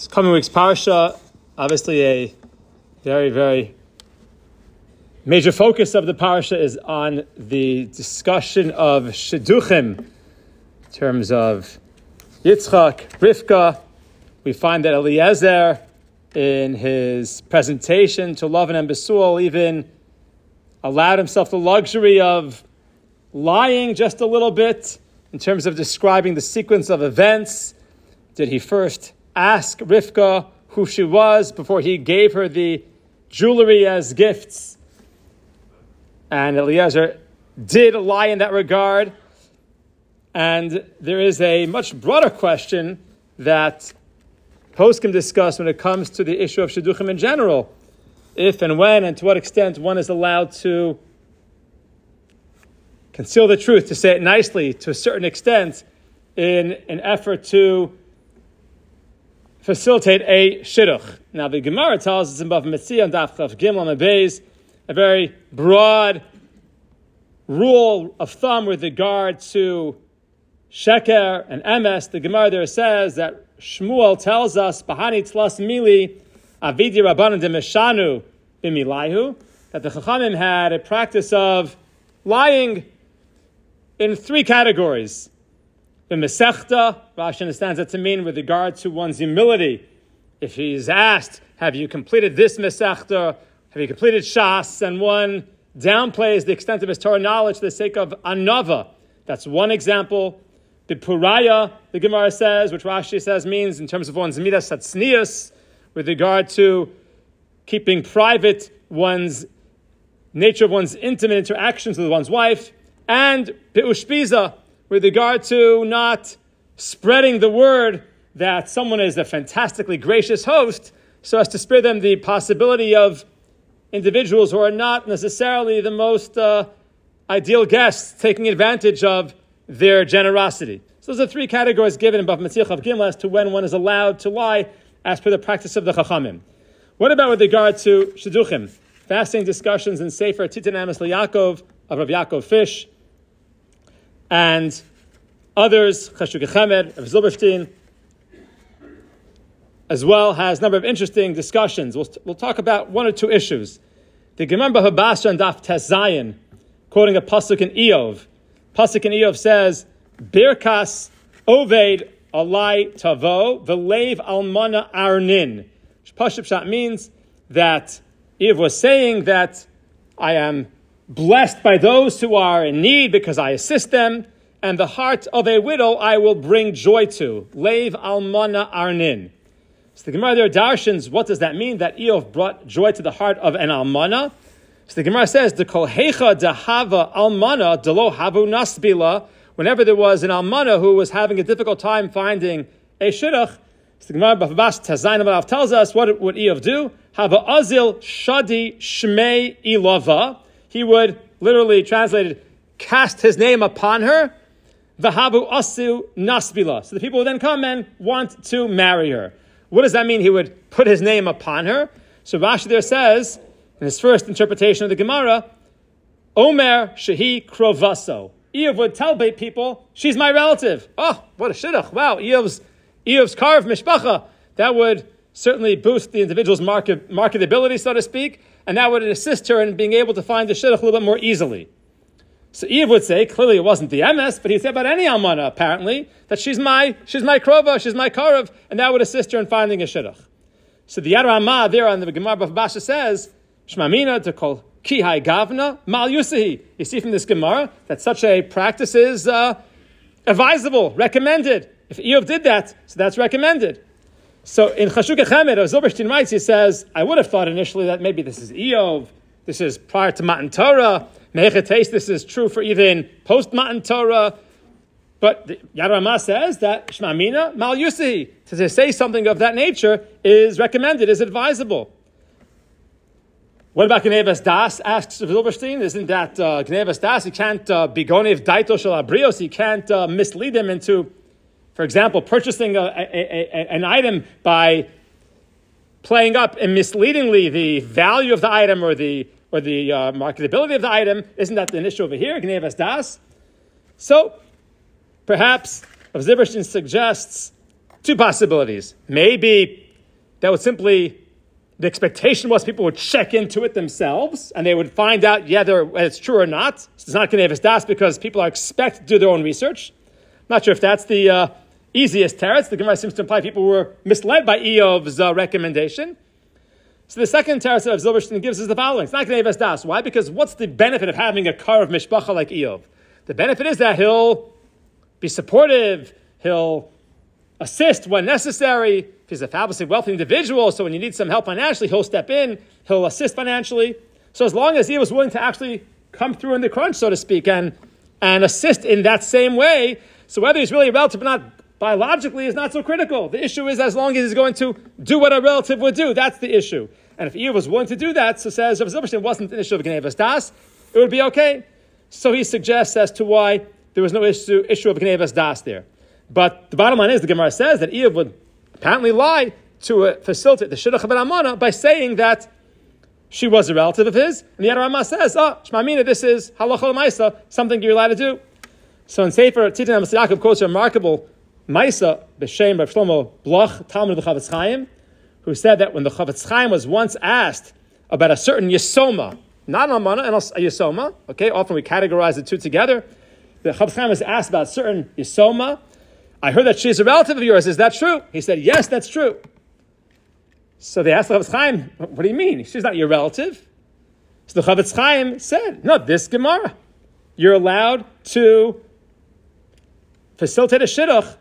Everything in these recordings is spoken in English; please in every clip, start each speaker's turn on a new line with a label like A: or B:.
A: This coming week's parsha, obviously a very, very major focus of the parsha is on the discussion of shidduchim in terms of Yitzchak, Rivka. We find that Eliezer, in his presentation to Lavan and Besuel, even allowed himself the luxury of lying just a little bit in terms of describing the sequence of events. Did he first ask Rivka who she was before he gave her the jewelry as gifts? And Eliezer did lie in that regard. And there is a much broader question that poskim discuss when it comes to the issue of shidduchim in general. If and when and to what extent one is allowed to conceal the truth, to say it nicely, to a certain extent, in an effort to facilitate a shidduch. Now, the Gemara tells us in Bava Metzia and Daf Chav Gimel and Beis a very broad rule of thumb with regard to sheker and emes. The Gemara there says that Shmuel tells us, "Bahani tlas mili avidi rabbanan demeshanu b'milayhu," that the Chachamim had a practice of lying in three categories. The Mesechta, Rashi understands that to mean with regard to one's humility. If he's asked, have you completed this Mesechta? Have you completed Shas? And one downplays the extent of his Torah knowledge for the sake of Anava. That's one example. The Puraya, the Gemara says, which Rashi says means in terms of one's Midas Hatznius, with regard to keeping private one's nature of one's intimate interactions with one's wife. And Peushpiza, with regard to not spreading the word that someone is a fantastically gracious host, so as to spare them the possibility of individuals who are not necessarily the most ideal guests taking advantage of their generosity. So those are three categories given in Bava Metzia Chav Gimel as to when one is allowed to lie as per the practice of the Chachamim. What about with regard to shidduchim? Fasting discussions in Sefer Titan Amos LeYaakov of Rav Yaakov Fish and others, Cheshuk Chemed of Zilberstein, as well has a number of interesting discussions. We'll talk about one or two issues. The Gemara B'Habasra and Daf Tes Zayin, quoting a pasuk in Eov. Pasuk in Eov says, "Birkas Oved Alai Tavo V'Leiv Almana Arnin." Which Pashup Shat means that Eov was saying that I am blessed by those who are in need because I assist them, and the heart of a widow I will bring joy to. Leiv Almana Arnin. So the Gemara there darshans, what does that mean? That Eov brought joy to the heart of an almana? So the Gemara says, "The kol hecha dehava almana delo havu nasbila." Whenever there was an almana who was having a difficult time finding a shidduch, so the Gemara Bavas Tazayin tells us what would Eov do? Hava azil shadi shmei ilava. He would literally translated cast his name upon her. Vahavu asu nasbila. So the people would then come and want to marry her. What does that mean? He would put his name upon her. So Rashi there says, in his first interpretation of the Gemara, Omer shehi krovaso. Eov would tell people, she's my relative. Oh, what a shidduch. Wow, Eov's karv mishpacha. That would certainly boost the individual's marketability, so to speak, and that would assist her in being able to find the shidduch a little bit more easily. So Eov would say, clearly it wasn't the emes, but he'd say about any almana, apparently, that she's my krova, she's my karav, and that would assist her in finding a shidduch. So the Yad Ramah there on the Gemara Bava says, Shmamina to call kihai gavna mal yusahi. You see from this Gemara that such a practice is advisable, recommended. If Eov did that, so that's recommended. So in Cheshuk Chemed, of Zilberstein writes, he says, I would have thought initially that maybe this is Eov, this is prior to Matan Torah, Mechetes, this is true for even post-Matan Torah. But Yad Ramah says that Shmamina mal yusahi, to say something of that nature is recommended, is advisable. What about Gnevas Das? Asks Zilberstein. Isn't that Gnevas Das? He can't be gonev daito shel abrios. He can't mislead them into, for example, purchasing an item by playing up and misleadingly the value of the item or the marketability of the item. Isn't that the issue over here? Gnevas Das. So perhaps Zilberstein suggests two possibilities. Maybe that would simply, the expectation was people would check into it themselves and they would find out whether it's true or not. So it's not Gneivas Das because people are expected to do their own research. Not sure if that's the easiest teretz. The Gemara seems to imply people were misled by Eov's recommendation. So the second teretz of Zilberstein gives is the following. It's not Gneivas Das. Why? Because what's the benefit of having a kar of mishpacha like Eov? The benefit is that he'll be supportive, he'll assist when necessary. If he's a fabulously wealthy individual, so when you need some help financially, he'll step in, he'll assist financially. So as long as he was willing to actually come through in the crunch, so to speak, and assist in that same way, so whether he's really a relative or not, biologically is not so critical. The issue is as long as he's going to do what a relative would do, that's the issue. And if Eov was willing to do that, so says Rav Zilberstein, wasn't an issue of Gneivas Das, it would be okay. So he suggests as to why there was no issue of Gneivas Das there. But the bottom line is, the Gemara says that Eov would apparently lie to facilitate the Shidduch of an Almana by saying that she was a relative of his, and the Yad Rama says, Shema Mina, this is halacha l'maisa, something you're allowed to do. So in Sefer Titan Amos Yaakov quotes a remarkable Maisa b'Shem Rav Shlomo Bloch, Talmud of the Chavetz Chaim, who said that when the Chavetz Chaim was once asked about a certain Yisoma, not an Almana, and a Yisoma, okay, often we categorize the two together. The Chavetz Chaim was asked about a certain Yisoma. I heard that she's a relative of yours. Is that true? He said, yes, that's true. So they asked the Chavetz Chaim, what do you mean? She's not your relative. So the Chavetz Chaim said, no, this Gemara, you're allowed to facilitate a shidduch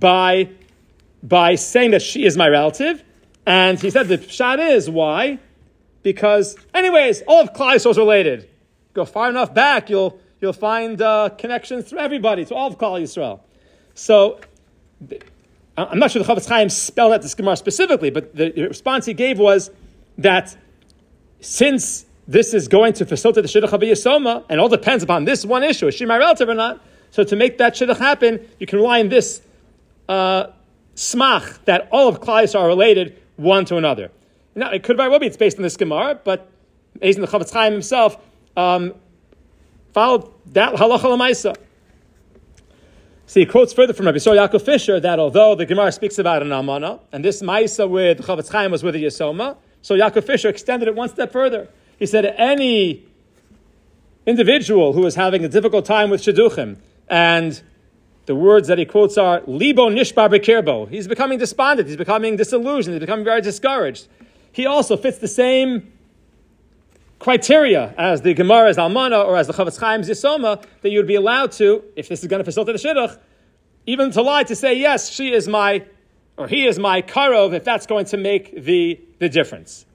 A: by saying that she is my relative. And he said the pshat is, why? Because, anyways, all of Klal Yisrael is related. Go far enough back, you'll find connections through everybody, to all of Klal Yisrael. So, I'm not sure the Chavetz Chaim spelled out this Gemara specifically, but the response he gave was that since this is going to facilitate the Shidduch of a Yisoma, and it all depends upon this one issue, is she my relative or not? So to make that Shidduch happen, you can rely on this smach, that all of Klal Yisrael are related one to another. Now, it could very well be it's based on this Gemara, but based on the Chavetz Chaim himself, followed that halacha l'maisa. So he quotes further from Rabbi Yisrael Yaakov Fisher that although the Gemara speaks about an almana, and this Maisa with Chavetz Chaim was with a Yisoma, so Yaakov Fisher extended it one step further. He said any individual who is having a difficult time with Shidduchim, and the words that he quotes are, Libo nishbar b'kirbo, he's becoming despondent, he's becoming disillusioned, he's becoming very discouraged. He also fits the same criteria as the Gemara's Almana or as the Chavetz Chaim's Yisoma, that you would be allowed to, if this is going to facilitate the Shidduch, even to lie to say, yes, she is my, or he is my Karov, if that's going to make the difference.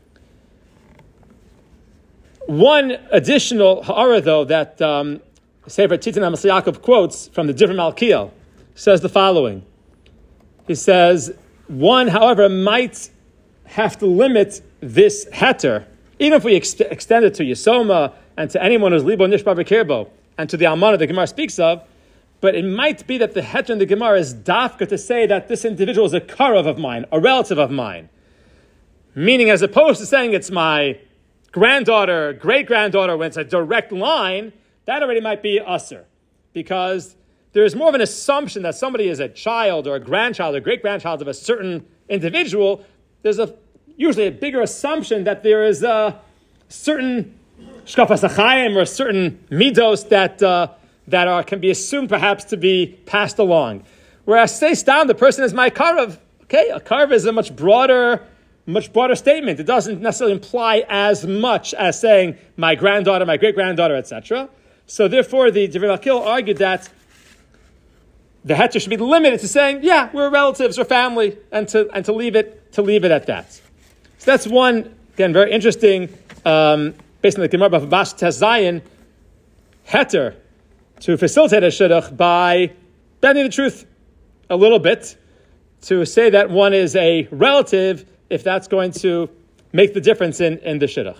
A: One additional ha'ara, though, that Sefer Titan Amos Yaakov quotes from the different Malkiel says the following. He says, one, however, might have to limit this heter, even if we extend it to Yisoma and to anyone who's Libo Nishbar B'Kirbo and to the Almana the Gemara speaks of, but it might be that the heter in the Gemara is dafka to say that this individual is a karov of mine, a relative of mine. Meaning, as opposed to saying it's my granddaughter, great-granddaughter, when it's a direct line, that already might be usser. Because there's more of an assumption that somebody is a child or a grandchild or great-grandchild of a certain individual. There's usually a bigger assumption that there is a certain shkafas achayim or a certain midos that can be assumed perhaps to be passed along. Whereas say down the person is my karav. Okay, a karav is a much broader statement. It doesn't necessarily imply as much as saying my granddaughter, my great-granddaughter, etc. So therefore, the Divrei Malkiel argued that the heter should be limited to saying, yeah, we're relatives or family, and to leave it at that. So that's one, again, very interesting, based on the Gemara of Bas Tes Zayin, heter, to facilitate a shidduch by bending the truth a little bit, to say that one is a relative, if that's going to make the difference in the shidduch.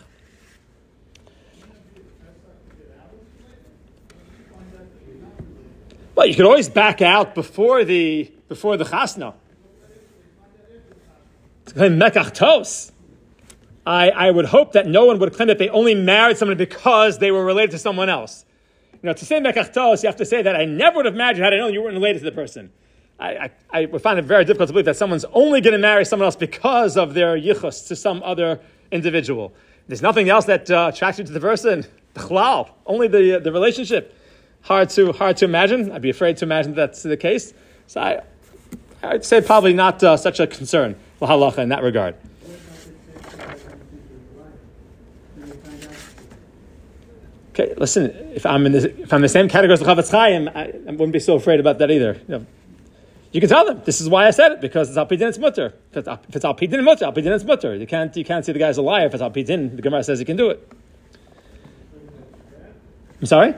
A: Well, you could always back out before the chasna. It's claim mekach tos. I would hope that no one would claim that they only married someone because they were related to someone else. To say mekach tos, you have to say that I never would have married you had I known you weren't related to the person. I would find it very difficult to believe that someone's only going to marry someone else because of their yichus to some other individual. There's nothing else that attracts you to the person. Only the relationship. Hard to imagine. I'd be afraid to imagine that's the case. So I'd say probably not such a concern for halacha in that regard. Okay, listen. If I'm in the same category as the Chavetz Chaim, I wouldn't be so afraid about that either. You can tell them this is why I said it, because it's al pidin, it's mutter. If it's al pidin, mutter. Al pidin, it's mutter. You can't say the guy's a liar if it's al pidin. The Gemara says he can do it. I'm sorry.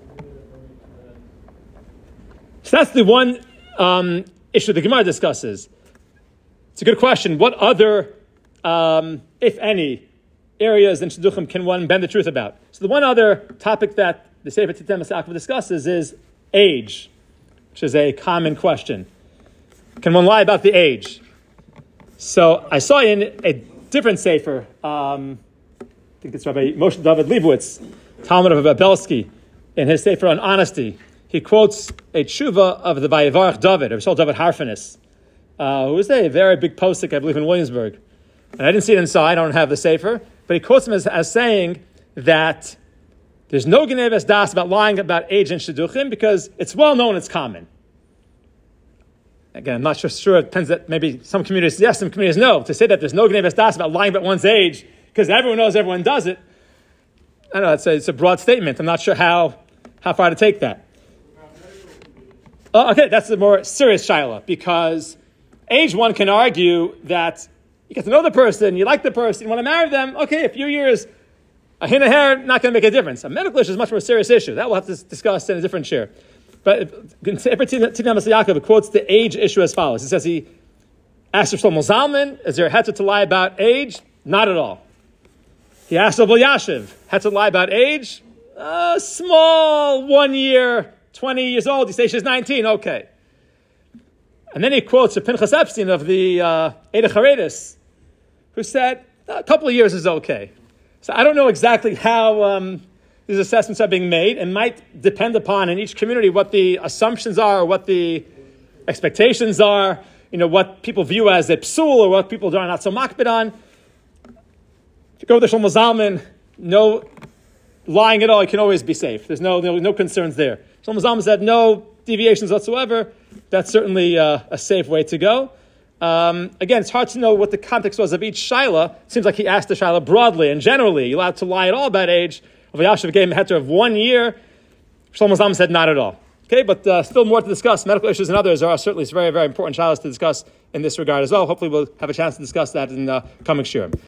A: So that's the one issue the Gemara discusses. It's a good question. What other, if any, areas in Shidduchim can one bend the truth about? So the one other topic that the Sefer Titem Masakva discusses is age, which is a common question. Can one lie about the age? So I saw in a different Sefer, I think it's Rabbi Moshe David Leibowitz, Talmud of Belsky, in his Sefer on honesty, he quotes a tshuva of the Vayevarach David, or David Harfinis, who was a very big posek, I believe, in Williamsburg. And I didn't see it inside, I don't have the Sefer, but he quotes him as saying that there's no Geneves Das about lying about age in Shidduchim because it's well known, it's common. Again, I'm not sure, it depends that maybe some communities yes, some communities no. To say that there's no Geneves Das about lying about one's age because everyone knows everyone does it, I don't know, it's a broad statement. I'm not sure how far to take that. Okay, that's a more serious shaila, because age one can argue that you get to know the person, you like the person, you want to marry them, okay, a few years, a hint of hair, not going to make a difference. A medical issue is a much more serious issue. That we'll have to discuss in a different share. But Sefer Titem Yaakov quotes the age issue as follows. He says he asked Shlomo Zalman, is there a heter to lie about age? Not at all. He asked Rav Elyashiv, had to lie about age? Small, 1 year, 20 years old. You say she's 19, okay. And then he quotes a Pinchas Epstein of the Eidach Haredis, who said a couple of years is okay. So I don't know exactly how these assessments are being made, and might depend upon in each community what the assumptions are, what the expectations are, what people view as a psul, or what people are not so makbid on. If you go with the Shlomo Zalman, no lying at all, you can always be safe. There's no concerns there. Shlomo Zalman said no deviations whatsoever. That's certainly a safe way to go. Again, it's hard to know what the context was of each shaila. It seems like he asked the shaila broadly and generally. You're allowed to lie at all about age. Rav Elyashiv gave him a heter of 1 year. Shlomo Zalman said not at all. Okay, but still more to discuss. Medical issues and others are certainly very, very important shailas to discuss in this regard as well. Hopefully we'll have a chance to discuss that in the coming shiur.